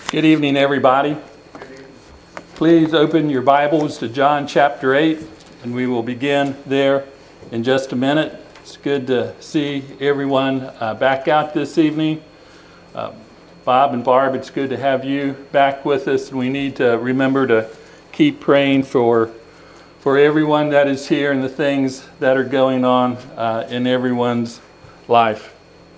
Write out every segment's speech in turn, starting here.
Good evening, everybody. Please open your Bibles to John chapter 8, and we will begin there in just a minute. It's good to see everyone back out this evening. Bob and Barb, it's good to have you back with us. We need to remember to keep praying for everyone that is here and the things that are going on in everyone's life.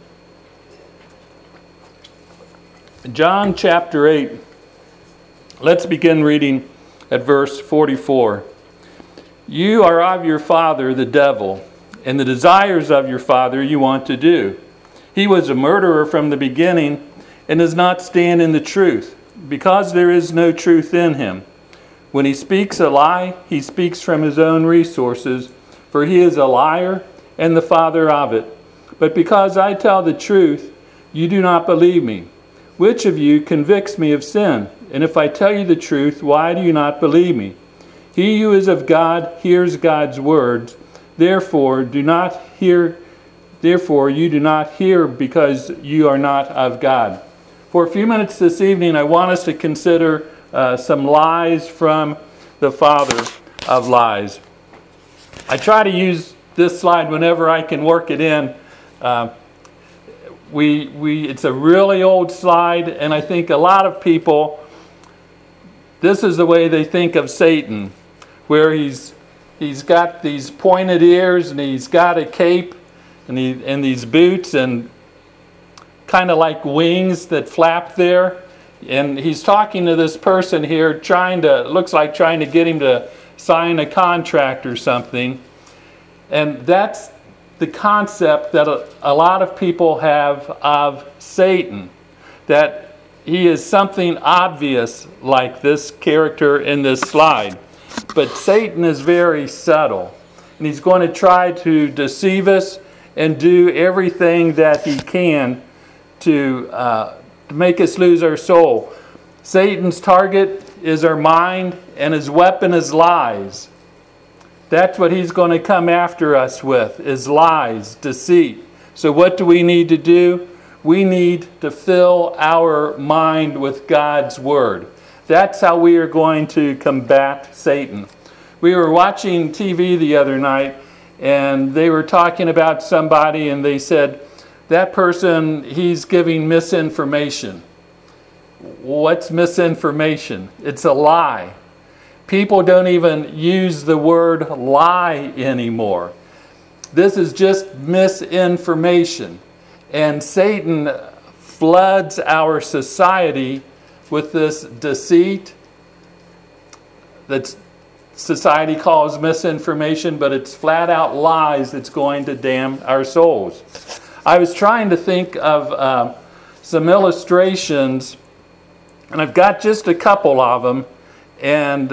John chapter 8, let's begin reading at verse 44. You are of your father, the devil, and the desires of your father you want to do. He was a murderer from the beginning and does not stand in the truth, because there is no truth in him. When he speaks a lie, he speaks from his own resources, for he is a liar and the father of it. But because I tell the truth, you do not believe me. Which of you convicts me of sin? And if I tell you the truth, why do you not believe me? He who is of God hears God's words. Therefore, you do not hear because you are not of God. For a few minutes this evening, I want us to consider some lies from the father of lies. I try to use this slide whenever I can work it in. It's a really old slide, and I think a lot of people, this is the way they think of Satan, where he's got these pointed ears and he's got a cape and these boots and kind of like wings that flap there. And he's talking to this person here, looks like trying to get him to sign a contract or something. And that's the concept that a lot of people have of Satan, that he is something obvious like this character in this slide. But Satan is very subtle, and he's going to try to deceive us and do everything that he can to make us lose our soul. Satan's target is our mind, and his weapon is lies. That's what he's going to come after us with, is lies, deceit. So what do we need to do? We need to fill our mind with God's Word. That's how we are going to combat Satan. We were watching TV the other night, and they were talking about somebody, and they said, that person, he's giving misinformation. What's misinformation? It's a lie. People don't even use the word lie anymore. This is just misinformation. And Satan floods our society with this deceit that society calls misinformation, but it's flat out lies that's going to damn our souls. I was trying to think of some illustrations, and I've got just a couple of them. And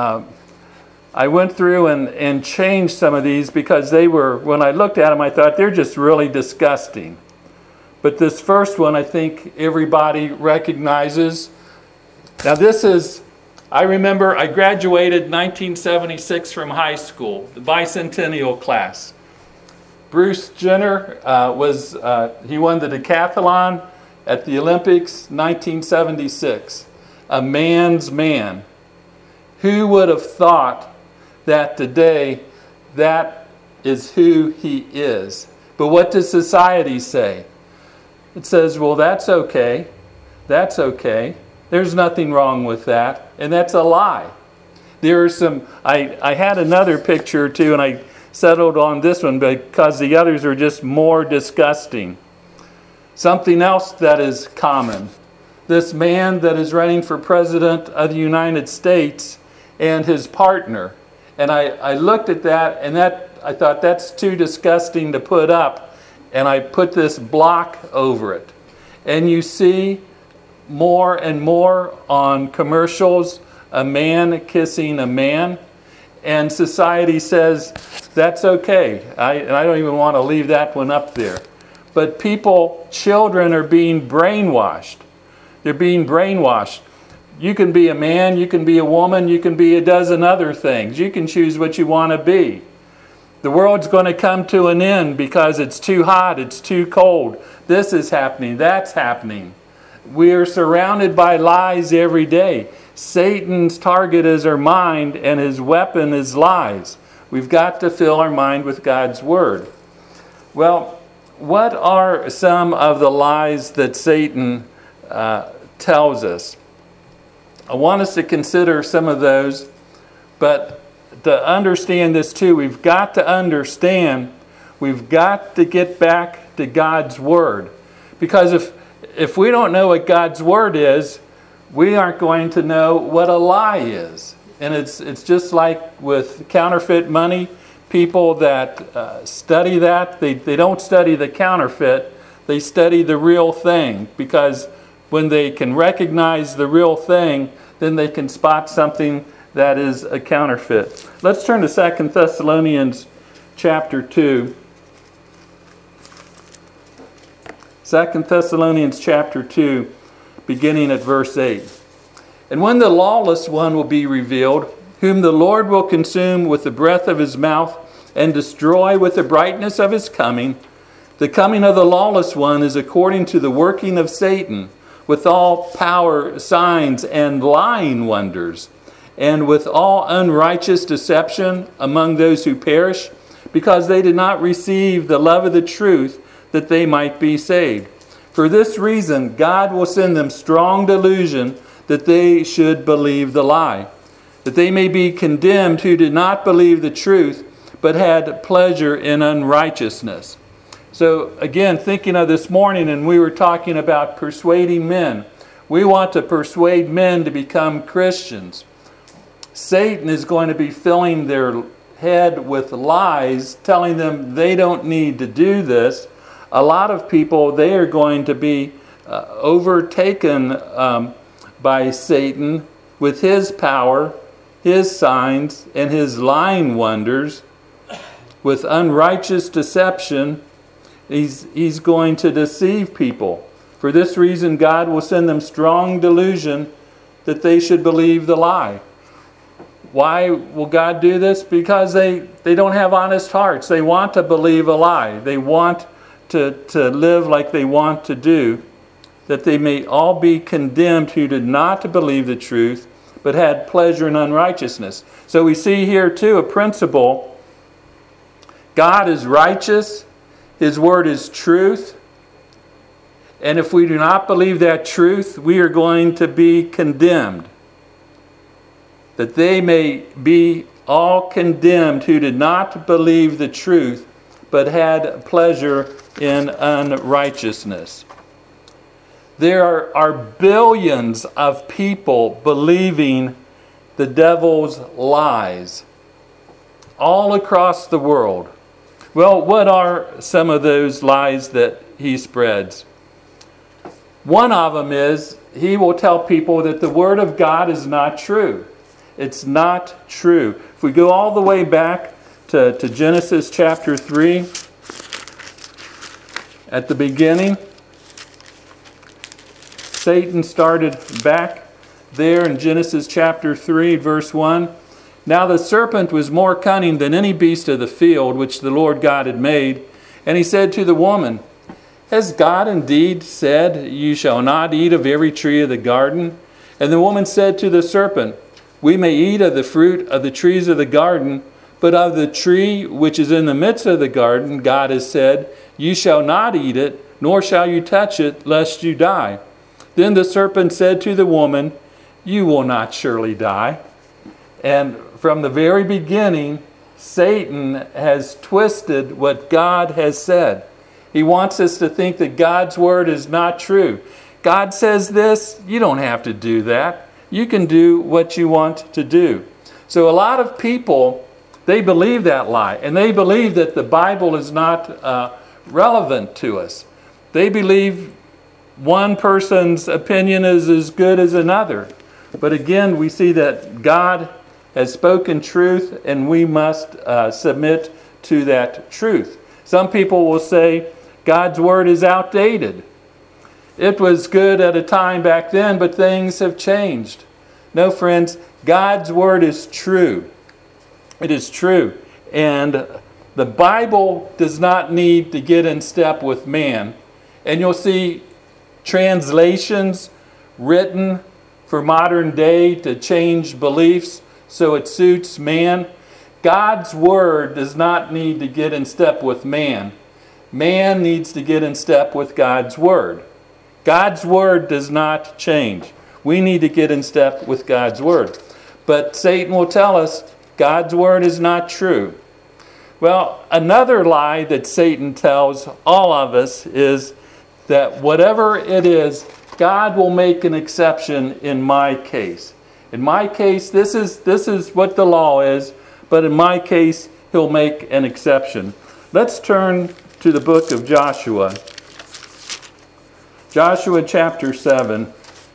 I went through and changed some of these because when I looked at them, I thought they're just really disgusting. But this first one, I think everybody recognizes. Now I remember I graduated 1976 from high school, the bicentennial class. Bruce Jenner he won the decathlon at the Olympics 1976. A man's man. Who would have thought that today that is who he is? But what does society say? It says, well, that's okay. That's okay. There's nothing wrong with that. And that's a lie. There are I had another picture too, and I settled on this one because the others are just more disgusting. Something else that is common. This man that is running for president of the United States and his partner. And I looked at that, and I thought that's too disgusting to put up. And I put this block over it. And you see more and more on commercials, a man kissing a man. And society says, that's okay. And I don't even want to leave that one up there. But children are being brainwashed. They're being brainwashed. You can be a man, you can be a woman, you can be a dozen other things. You can choose what you want to be. The world's going to come to an end because it's too hot, it's too cold. This is happening, that's happening. We are surrounded by lies every day. Satan's target is our mind, and his weapon is lies. We've got to fill our mind with God's Word. Well, what are some of the lies that Satan tells us? I want us to consider some of those, but to understand this too, we've got to understand, we've got to get back to God's Word. Because if we don't know what God's Word is, we aren't going to know what a lie is. And it's just like with counterfeit money. People that study that, they don't study the counterfeit, they study the real thing. Because when they can recognize the real thing, then they can spot something that is a counterfeit. Let's turn to 2 Thessalonians chapter 2. 2 Thessalonians chapter 2, beginning at verse 8. And when the lawless one will be revealed, whom the Lord will consume with the breath of his mouth and destroy with the brightness of his coming, the coming of the lawless one is according to the working of Satan, with all power, signs, and lying wonders, and with all unrighteous deception among those who perish, because they did not receive the love of the truth, that they might be saved. For this reason, God will send them strong delusion, that they should believe the lie, that they may be condemned who did not believe the truth, but had pleasure in unrighteousness. So again, thinking of this morning, and we were talking about persuading men. We want to persuade men to become Christians. Satan is going to be filling their head with lies, telling them they don't need to do this. A lot of people, they are going to be overtaken by Satan with his power, his signs, and his lying wonders. With unrighteous deception, he's going to deceive people. For this reason, God will send them strong delusion that they should believe the lie. Why will God do this? Because they don't have honest hearts. They want to believe a lie. They want to live like they want to do, that they may all be condemned who did not believe the truth, but had pleasure in unrighteousness. So we see here too a principle. God is righteous. His word is truth. And if we do not believe that truth, we are going to be condemned. That they may be all condemned who did not believe the truth, but had pleasure in unrighteousness. There are billions of people believing the devil's lies all across the world. Well, what are some of those lies that he spreads? One of them is he will tell people that the Word of God is not true. It's not true. If we go all the way back to Genesis chapter 3, at the beginning, Satan started back there in Genesis chapter 3, verse 1. Now the serpent was more cunning than any beast of the field which the Lord God had made. And he said to the woman, Has God indeed said, You shall not eat of every tree of the garden? And the woman said to the serpent, We may eat of the fruit of the trees of the garden, but of the tree which is in the midst of the garden, God has said, You shall not eat it, nor shall you touch it, lest you die. Then the serpent said to the woman, You will not surely die. And from the very beginning, Satan has twisted what God has said. He wants us to think that God's word is not true. God says this, you don't have to do that. You can do what you want to do. So a lot of people, they believe that lie. And they believe that the Bible is not relevant to us. They believe one person's opinion is as good as another. But again, we see that God has spoken truth, and we must submit to that truth. Some people will say God's word is outdated. It was good at a time back then, but things have changed. No, friends, God's word is true. It is true. And the Bible does not need to get in step with man. And you'll see translations written for modern day to change beliefs so it suits man. God's Word does not need to get in step with man. Man needs to get in step with God's Word. God's Word does not change. We need to get in step with God's Word. But Satan will tell us God's Word is not true. Well, another lie that Satan tells all of us is that whatever it is, God will make an exception in my case. In my case, this is what the law is, but in my case, He'll make an exception. Let's turn to the book of Joshua. Joshua chapter 7.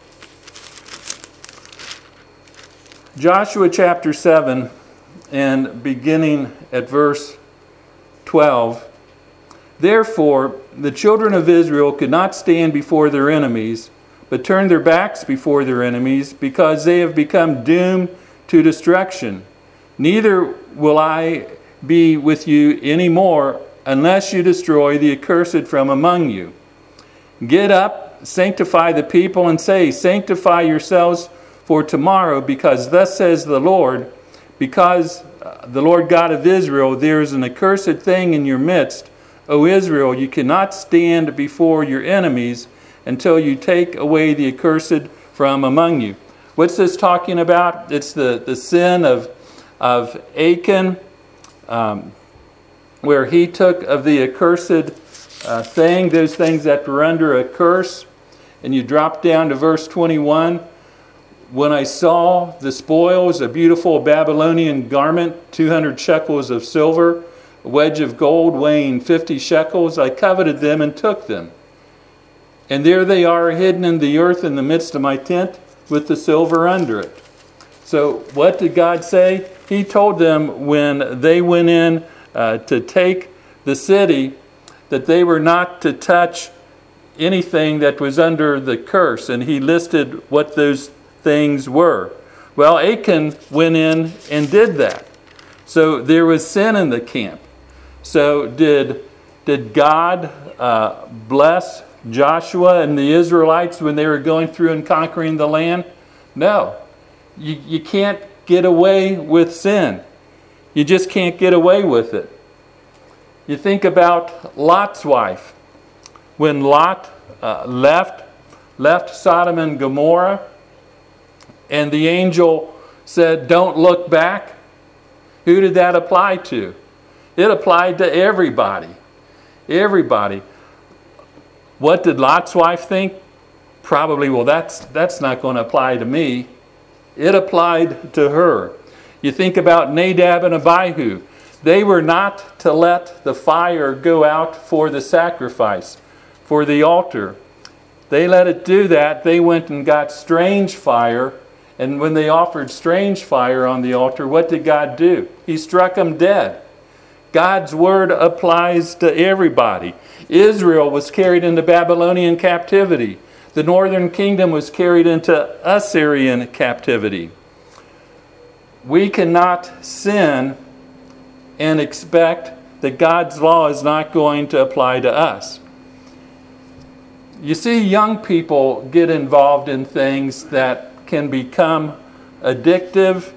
Joshua chapter 7, and beginning at verse 12. Therefore, the children of Israel could not stand before their enemies, but turned their backs before their enemies, because they have become doomed to destruction. Neither will I be with you any more, unless you destroy the accursed from among you. Get up, sanctify the people, and say, sanctify yourselves for tomorrow, because thus says the Lord, because the Lord God of Israel, there is an accursed thing in your midst. O Israel, you cannot stand before your enemies until you take away the accursed from among you. What's this talking about? It's the sin of Achan, where he took of the accursed thing, those things that were under a curse. And you drop down to verse 21. When I saw the spoils, a beautiful Babylonian garment, 200 shekels of silver, a wedge of gold weighing 50 shekels, I coveted them and took them. And there they are hidden in the earth in the midst of my tent with the silver under it. So what did God say? He told them when they went in to take the city that they were not to touch anything that was under the curse. And he listed what those things were. Well, Achan went in and did that. So there was sin in the camp. So did God bless Joshua and the Israelites when they were going through and conquering the land? No. You can't get away with sin. You just can't get away with it. You think about Lot's wife. When Lot left Sodom and Gomorrah, and the angel said, don't look back. Who did that apply to? It applied to everybody. Everybody. What did Lot's wife think? Probably, well, that's not going to apply to me. It applied to her. You think about Nadab and Abihu. They were not to let the fire go out for the sacrifice, for the altar. They let it do that. They went and got strange fire. And when they offered strange fire on the altar, what did God do? He struck them dead. God's word applies to everybody. Israel was carried into Babylonian captivity. The northern kingdom was carried into Assyrian captivity. We cannot sin and expect that God's law is not going to apply to us. You see, young people get involved in things that can become addictive.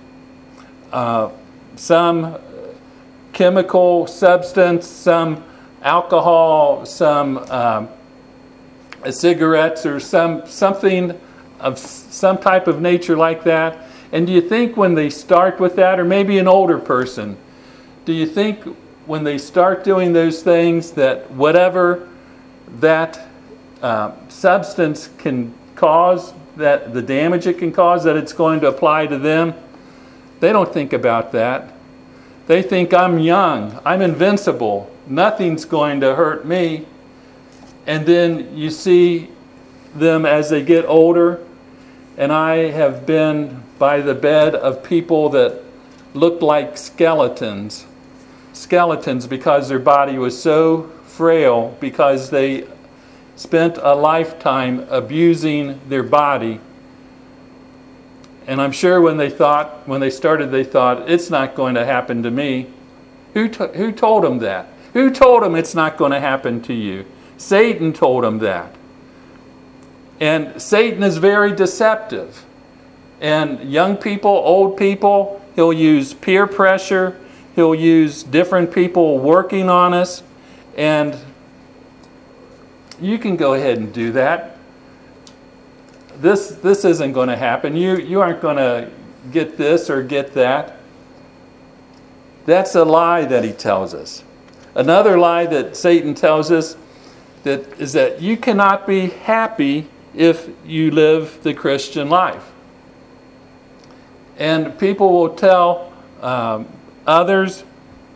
Some chemical substance, some alcohol, some cigarettes, or something of some type of nature like that. And do you think when they start with that, or maybe an older person, do you think when they start doing those things that whatever that substance can cause, that the damage it can cause, that it's going to apply to them? They don't think about that. They think, I'm young, I'm invincible, nothing's going to hurt me. And then you see them as they get older, and I have been by the bed of people that looked like skeletons because their body was so frail, because they spent a lifetime abusing their body. And I'm sure when they started, they thought, it's not going to happen to me. Who told them that? Who told them it's not going to happen to you? Satan told them that. And Satan is very deceptive. And young people, old people, he'll use peer pressure. He'll use different people working on us. And you can go ahead and do that. This isn't going to happen. You aren't going to get this or get that. That's a lie that he tells us. Another lie that Satan tells us is that you cannot be happy if you live the Christian life. And people will tell others,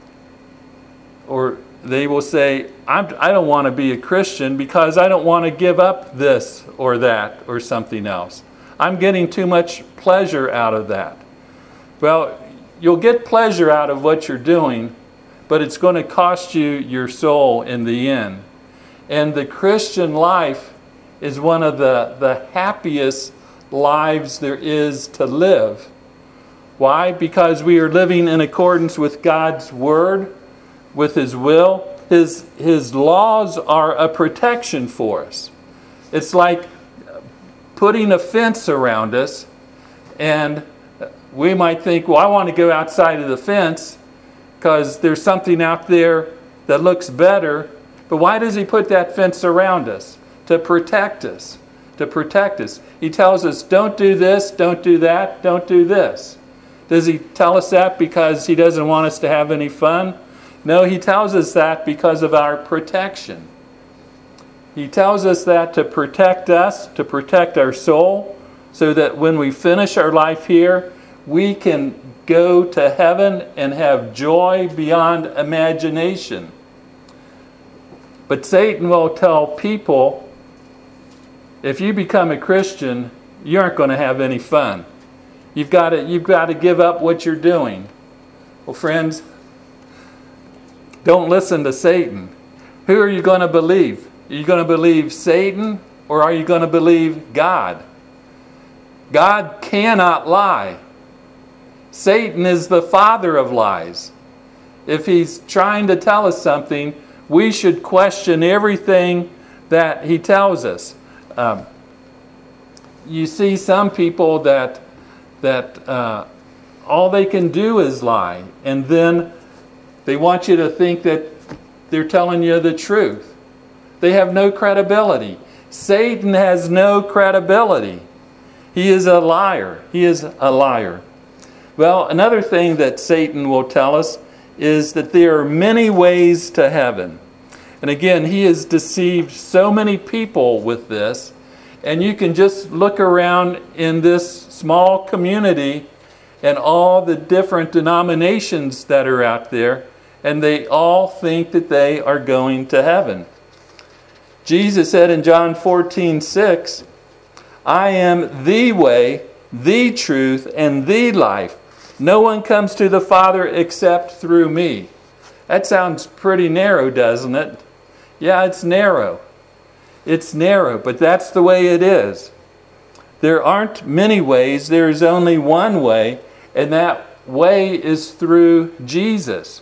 or they will say, I don't want to be a Christian because I don't want to give up this or that or something else. I'm getting too much pleasure out of that. Well, you'll get pleasure out of what you're doing, but it's going to cost you your soul in the end. And the Christian life is one of the happiest lives there is to live. Why? Because we are living in accordance with God's Word, with His will. His laws are a protection for us. It's like putting a fence around us, and we might think, well, I want to go outside of the fence because there's something out there that looks better. But why does He put that fence around us? To protect us. To protect us. He tells us, don't do this, don't do that, don't do this. Does He tell us that because He doesn't want us to have any fun? No, He tells us that because of our protection. He tells us that to protect us, to protect our soul, so that when we finish our life here, we can go to heaven and have joy beyond imagination. But Satan will tell people, if you become a Christian, you aren't going to have any fun. You've got to give up what you're doing. Well, friends, don't listen to Satan. Who are you going to believe? Are you going to believe Satan, or are you going to believe God? God cannot lie. Satan is the father of lies. If he's trying to tell us something, we should question everything that he tells us. You see some people that all they can do is lie, and then they want you to think that they're telling you the truth. They have no credibility. Satan has no credibility. He is a liar. He is a liar. Well, another thing that Satan will tell us is that there are many ways to heaven. And again, he has deceived so many people with this. And you can just look around in this small community and all the different denominations that are out there, and they all think that they are going to heaven. Jesus said in John 14:6, I am the way, the truth, and the life. No one comes to the Father except through me. That sounds pretty narrow, doesn't it? Yeah, it's narrow. It's narrow, but that's the way it is. There aren't many ways. There is only one way, and that way is through Jesus.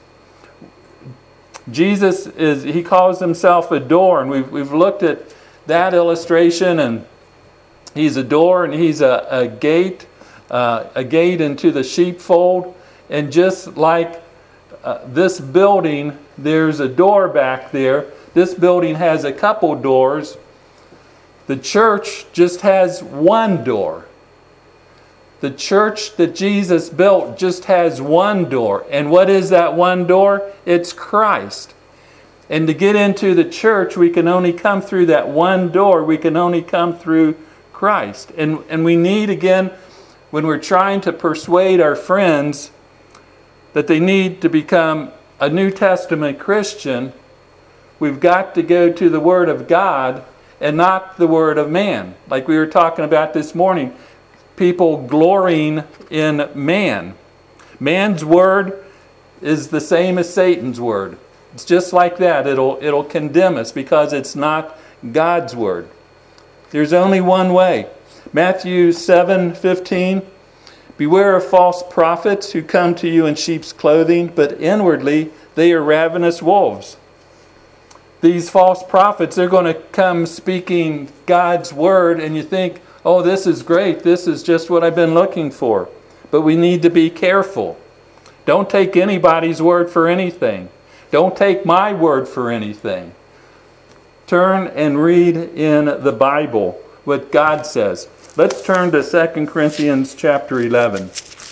Jesus he calls himself a door, and we've looked at that illustration, and he's a door and he's a gate into the sheepfold. And just like this building, there's a door back there. This building has a couple doors. The church just has one door. The church that Jesus built just has one door. And what is that one door? It's Christ. And to get into the church, we can only come through that one door. We can only come through Christ. And we need, again, when we're trying to persuade our friends that they need to become a New Testament Christian, we've got to go to the Word of God and not the word of man. Like we were talking about this morning, people glorying in man. Man's word is the same as Satan's word. It's just like that. It'll condemn us because it's not God's word. There's only one way. Matthew 7:15, beware of false prophets who come to you in sheep's clothing, but inwardly they are ravenous wolves. these false prophets, they're going to come speaking God's word, and you think, oh, this is great. This is just what I've been looking for. But we need to be careful. Don't take anybody's word for anything. Don't take my word for anything. Turn and read in the Bible what God says. Let's turn to 2 Corinthians chapter 11.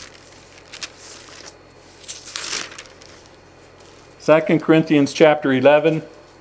2 Corinthians chapter 11.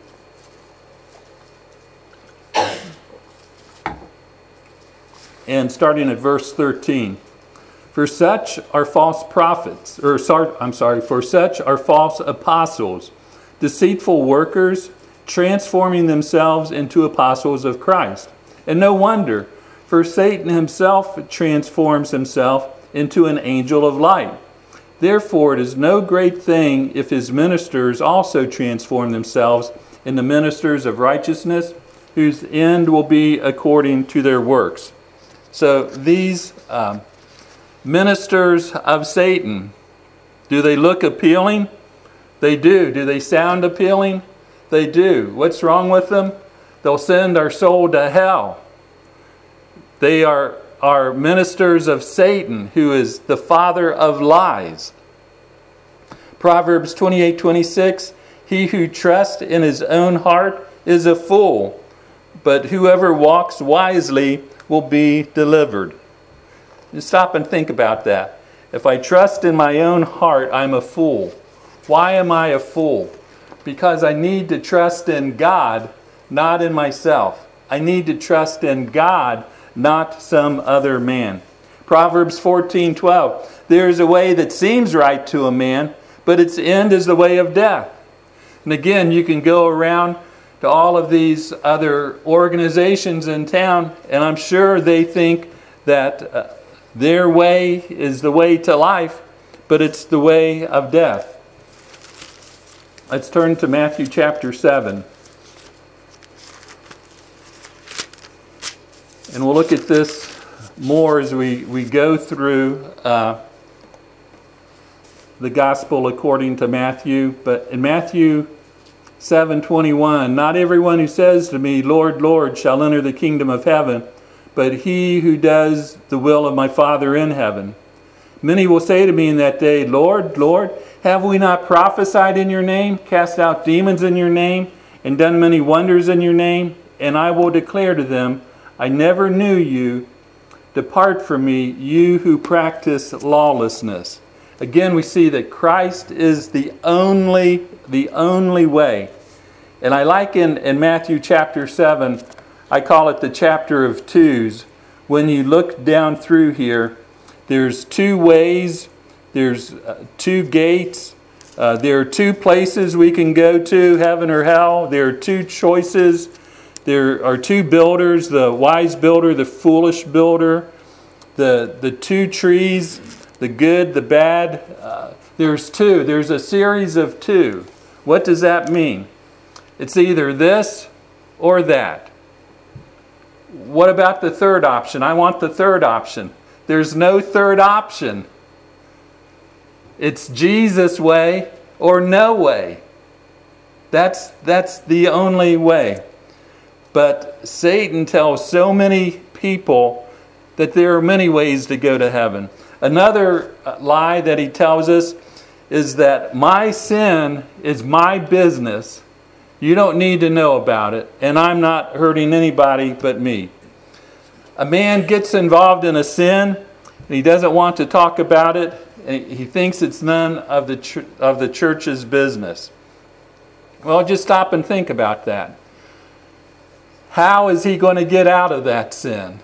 And starting at verse 13. For such are false prophets, for such are false apostles, deceitful workers, transforming themselves into apostles of Christ. And no wonder, for Satan himself transforms himself into an angel of light. Therefore, it is no great thing if his ministers also transform themselves into ministers of righteousness, whose end will be according to their works. So these ministers of Satan, do they look appealing? They do. Do they sound appealing? They do. What's wrong with them? They'll send our soul to hell. They are ministers of Satan, who is the father of lies. Proverbs 28:26, he who trusts in his own heart is a fool, but whoever walks wisely will be delivered. Just stop and think about that. If I trust in my own heart, I'm a fool. Why am I a fool? Because I need to trust in God, not in myself. I need to trust in God, not some other man. Proverbs 14:12, there is a way that seems right to a man, but its end is the way of death. And again, you can go around to all of these other organizations in town, and I'm sure they think that their way is the way to life, but it's the way of death. Let's turn to Matthew chapter 7. And we'll look at this more as we go through the gospel according to Matthew. But in Matthew 7:21, not everyone who says to me, Lord, Lord, shall enter the kingdom of heaven, but he who does the will of my Father in heaven. Many will say to me in that day, Lord, Lord, have we not prophesied in your name, cast out demons in your name, and done many wonders in your name? And I will declare to them, I never knew you. Depart from me, you who practice lawlessness. Again, we see that Christ is the only way. And I like in Matthew chapter 7, I call it the chapter of twos. When you look down through here, there's two ways, there's two gates, there are two places we can go to, heaven or hell. There are two choices. There are two builders, the wise builder, the foolish builder, the two trees, the good, the bad. There's two. There's a series of two. What does that mean? It's either this or that. What about the third option? I want the third option. There's no third option. It's Jesus' way or no way. That's the only way. But Satan tells so many people that there are many ways to go to heaven. Another lie that he tells us is that my sin is my business. You don't need to know about it, and I'm not hurting anybody but me. A man gets involved in a sin, and he doesn't want to talk about it, and he thinks it's none of the church's business. Well, just stop and think about that. How is he going to get out of that sin?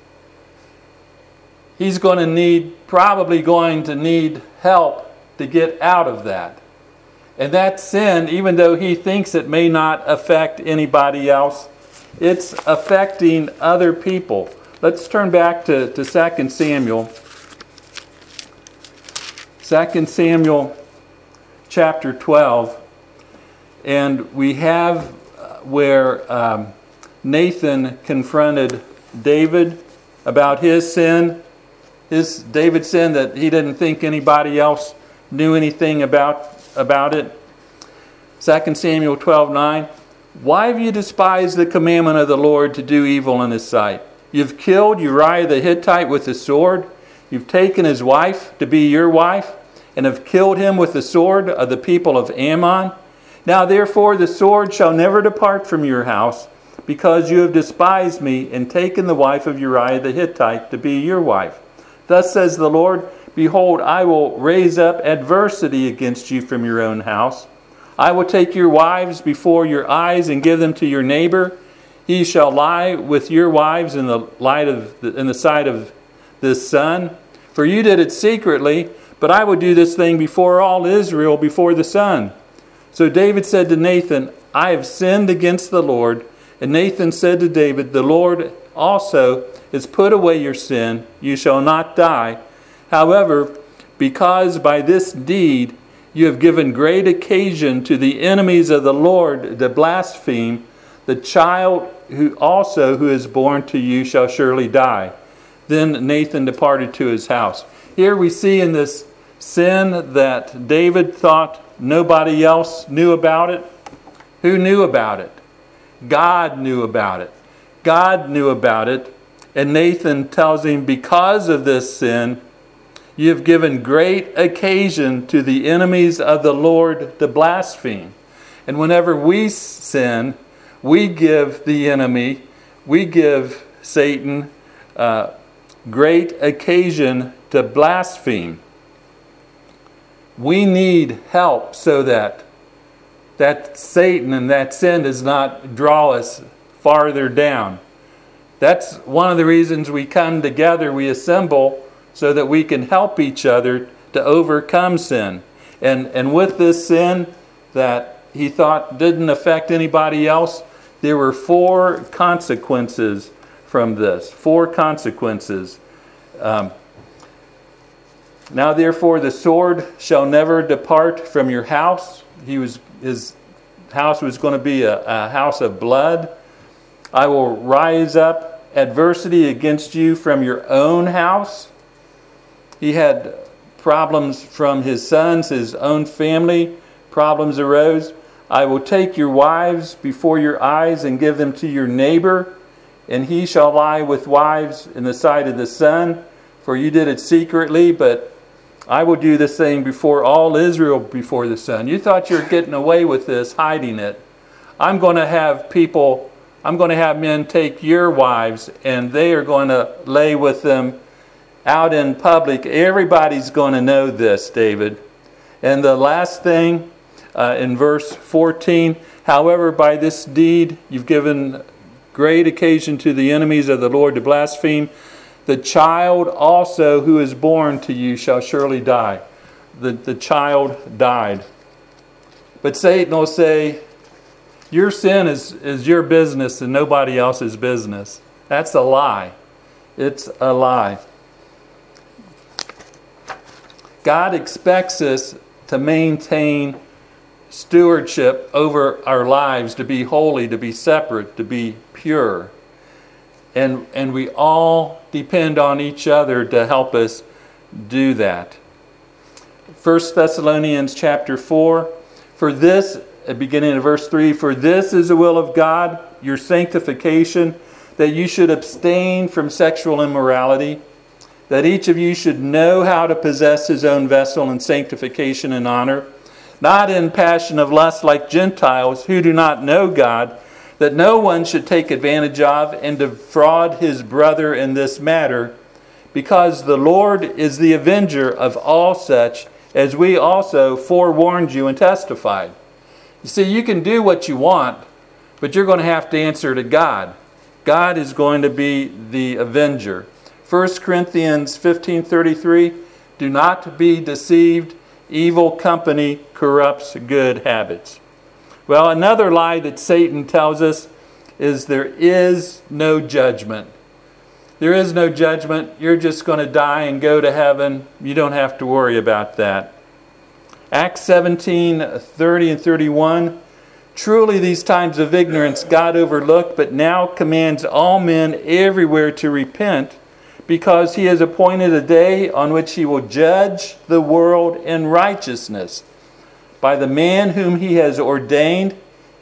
He's probably going to need help to get out of that. And that sin, even though he thinks it may not affect anybody else, it's affecting other people. Let's turn back to 2 Samuel. 2 Samuel chapter 12. And we have where Nathan confronted David about his sin. David's sin that he didn't think anybody else knew anything about it. 2 Samuel 12:9. Why have you despised the commandment of the Lord to do evil in his sight? You've killed Uriah the Hittite with the sword. You've taken his wife to be your wife, and have killed him with the sword of the people of Ammon. Now therefore the sword shall never depart from your house, because you have despised me and taken the wife of Uriah the Hittite to be your wife. Thus says the Lord, behold, I will raise up adversity against you from your own house. I will take your wives before your eyes and give them to your neighbor. He shall lie with your wives in the sight of this sun. For you did it secretly, but I will do this thing before all Israel, before the sun. So David said to Nathan, I have sinned against the Lord. And Nathan said to David, the Lord also has put away your sin. You shall not die. However, because by this deed you have given great occasion to the enemies of the Lord to blaspheme, the child who is born to you shall surely die. Then Nathan departed to his house. Here we see in this sin that David thought nobody else knew about it. Who knew about it? God knew about it. God knew about it. And Nathan tells him, because of this sin, you have given great occasion to the enemies of the Lord to blaspheme. And whenever we sin, we give the enemy, we give Satan great occasion to blaspheme. We need help so that Satan and that sin does not draw us farther down. That's one of the reasons we come together, we assemble, so that we can help each other to overcome sin. And with this sin that he thought didn't affect anybody else, there were 4 consequences from this. 4 consequences. Now therefore the sword shall never depart from your house. His house was going to be a house of blood. I will rise up adversity against you from your own house. He had problems from his sons, his own family. Problems arose. I will take your wives before your eyes and give them to your neighbor, and he shall lie with wives in the sight of the sun. For you did it secretly, but I will do this thing before all Israel before the sun. You thought you were getting away with this, hiding it. I'm going to have men take your wives, and they are going to lay with them out in public. Everybody's going to know this, David. And the last thing in verse 14, however, by this deed you've given great occasion to the enemies of the Lord to blaspheme. The child also who is born to you shall surely die. The child died. But Satan will say, your sin is your business and nobody else's business. That's a lie. It's a lie. God expects us to maintain stewardship over our lives, to be holy, to be separate, to be pure. And we all depend on each other to help us do that. 1 Thessalonians chapter 4, for this, beginning of verse 3, for this is the will of God, your sanctification, that you should abstain from sexual immorality, that each of you should know how to possess his own vessel in sanctification and honor, not in passion of lust like Gentiles who do not know God, that no one should take advantage of and defraud his brother in this matter, because the Lord is the avenger of all such, as we also forewarned you and testified. You see, you can do what you want, but you're going to have to answer to God. God is going to be the avenger. 1 Corinthians 15:33, do not be deceived. Evil company corrupts good habits. Well, another lie that Satan tells us is there is no judgment. There is no judgment. You're just going to die and go to heaven. You don't have to worry about that. Acts 17:30 and 31. Truly these times of ignorance God overlooked, but now commands all men everywhere to repent, because he has appointed a day on which he will judge the world in righteousness by the man whom he has ordained.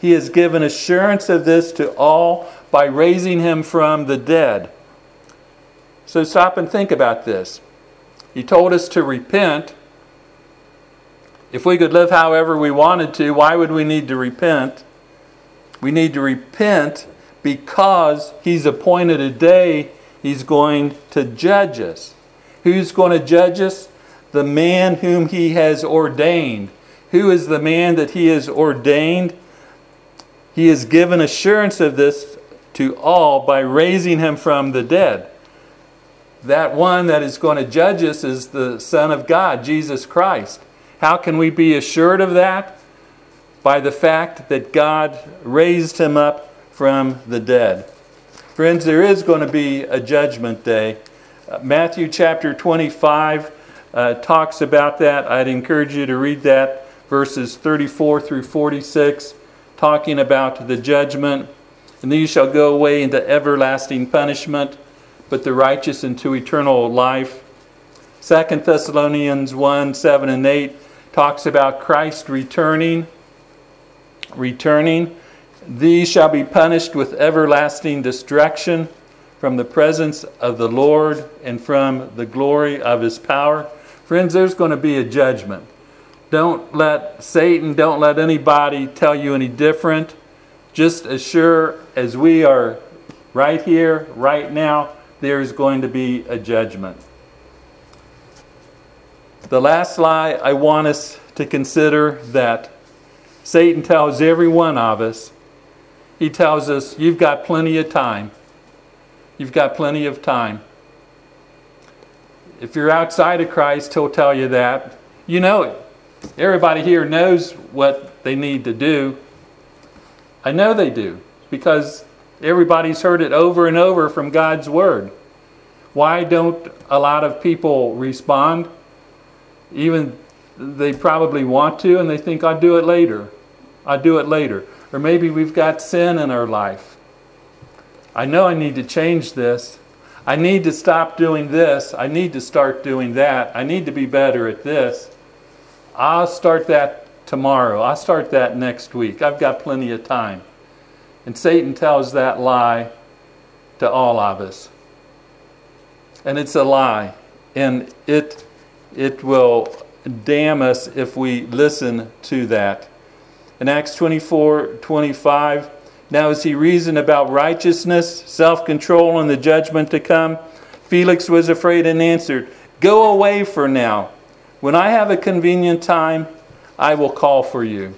He has given assurance of this to all by raising him from the dead. So stop and think about this. He told us to repent. If we could live however we wanted to, why would we need to repent? We need to repent because He's appointed a day He's going to judge us. Who's going to judge us? The man whom He has ordained. Who is the man that He has ordained? He has given assurance of this to all by raising Him from the dead. That one that is going to judge us is the Son of God, Jesus Christ. How can we be assured of that? By the fact that God raised Him up from the dead. Friends, there is going to be a judgment day. Matthew chapter 25 talks about that. I'd encourage you to read that, verses 34 through 46, talking about the judgment. And these shall go away into everlasting punishment, but the righteous into eternal life. 2 Thessalonians 1, 7 and 8 talks about Christ returning. These shall be punished with everlasting destruction from the presence of the Lord and from the glory of His power. Friends, there's going to be a judgment. Don't let Satan, don't let anybody tell you any different. Just as sure as we are right here, right now, there's going to be a judgment. The last lie I want us to consider that Satan tells every one of us, he tells us, you've got plenty of time. You've got plenty of time. If you're outside of Christ, he'll tell you that. You know it. Everybody here knows what they need to do. I know they do, because everybody's heard it over and over from God's Word. Why don't a lot of people respond? Even they probably want to, and they think, I'll do it later. I'll do it later. Or maybe we've got sin in our life. I know I need to change this. I need to stop doing this. I need to start doing that. I need to be better at this. I'll start that tomorrow. I'll start that next week. I've got plenty of time. And Satan tells that lie to all of us. And it's a lie. And it will damn us if we listen to that. In Acts 24:25, now as he reasoned about righteousness, self-control, and the judgment to come, Felix was afraid and answered, go away for now. When I have a convenient time, I will call for you.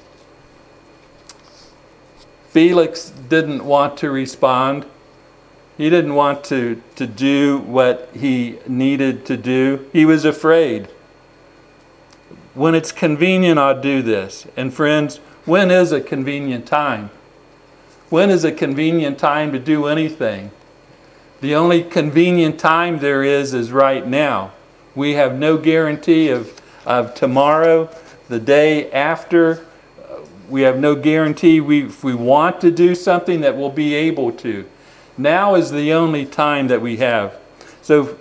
Felix didn't want to respond. He didn't want to do what he needed to do. He was afraid. When it's convenient, I'll do this. And friends, when is a convenient time? When is a convenient time to do anything? The only convenient time there is right now. We have no guarantee of tomorrow, the day after. We have no guarantee if we want to do something that we'll be able to. Now is the only time that we have. So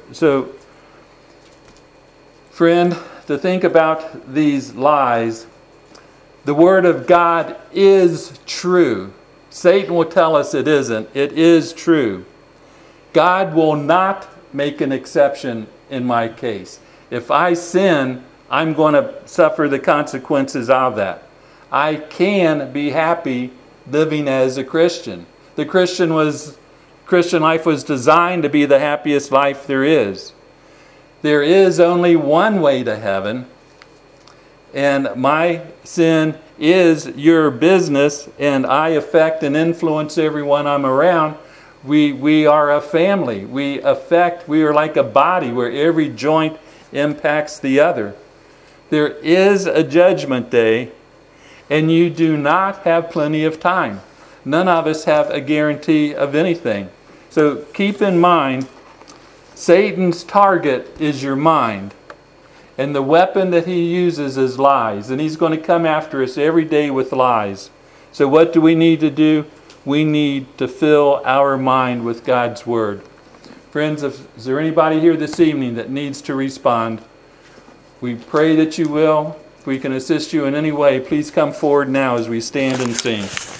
friend, to think about these lies, the Word of God is true. Satan will tell us it isn't. It is true. God will not make an exception in my case. If I sin, I'm going to suffer the consequences of that. I can be happy living as a Christian. The Christian life was designed to be the happiest life there is. There is only one way to heaven, and my sin is your business, and I affect and influence everyone I'm around. We are a family. We are like a body where every joint impacts the other. There is a judgment day, and you do not have plenty of time. None of us have a guarantee of anything. So keep in mind, Satan's target is your mind. And the weapon that he uses is lies. And he's going to come after us every day with lies. So what do we need to do? We need to fill our mind with God's Word. Friends, is there anybody here this evening that needs to respond? We pray that you will. If we can assist you in any way, please come forward now as we stand and sing.